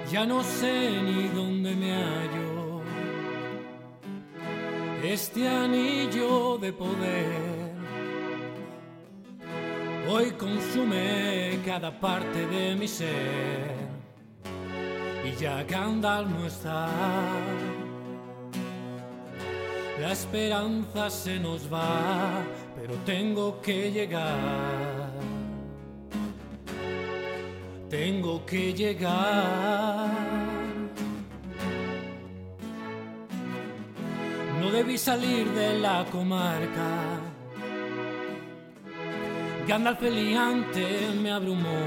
Ya no sé ni dónde me hallo. Este anillo de poder hoy consume cada parte de mi ser. Y ya Gandalf no está, la esperanza se nos va, pero tengo que llegar. Tengo que llegar. No debí salir de la comarca. Gandalf el gigante me abrumó.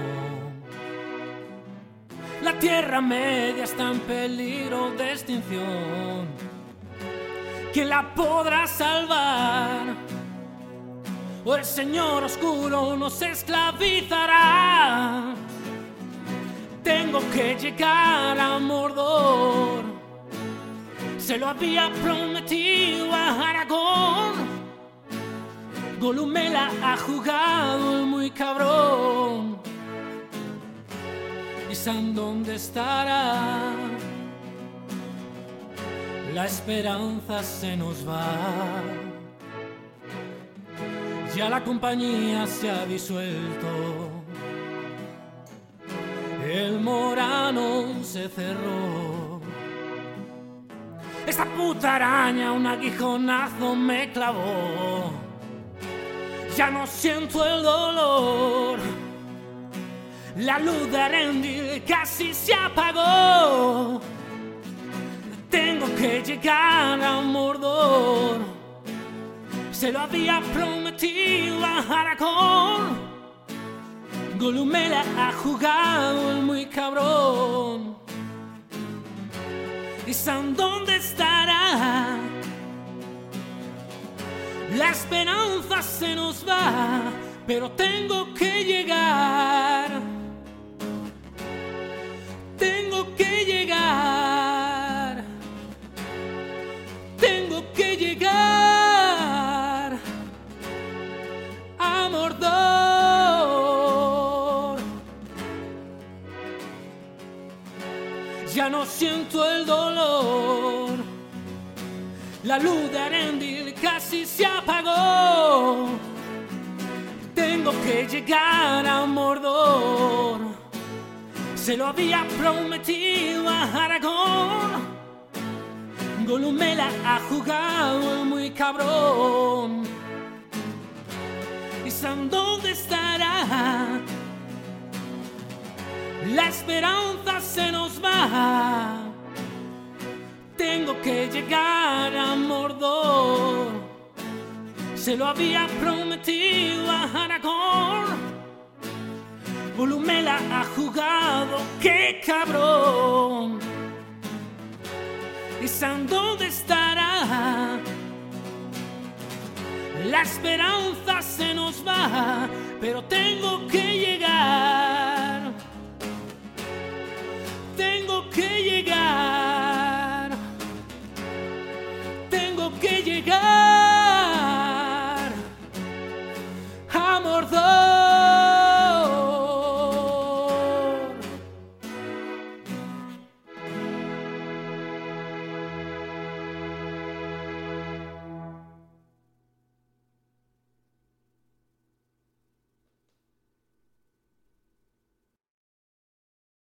La Tierra Media está en peligro de extinción. ¿Quién la podrá salvar? O el Señor Oscuro nos esclavizará. Tengo que llegar a Mordor. Se lo había prometido a Aragorn. Gollum me la ha jugado muy cabrón. ¿Y Sam dónde estará? La esperanza se nos va. Ya la compañía se ha disuelto. El Morano se cerró. Esta puta araña un aguijonazo me clavó. Ya no siento el dolor. La luz de Arendil casi se apagó. Tengo que llegar a Mordor. Se lo había prometido a Aragorn. Gollum me la ha jugado muy cabrón. ¿Y Sam dónde estará? La esperanza se nos va, pero tengo que llegar. Tengo que llegar. Tengo que llegar a Mordor. Ya no siento el dolor. La luz de Arendil casi se apagó. Tengo que llegar a Mordor. Se lo había prometido a Aragorn. Gollum me la ha jugado muy cabrón. ¿Y Sam dónde estará? La esperanza se nos va. Tengo que llegar a Mordor. Se lo había prometido a Aragorn. Gollum me la ha jugado, qué cabrón. ¿Y Sam dónde estará? La esperanza se nos va, pero tengo que llegar.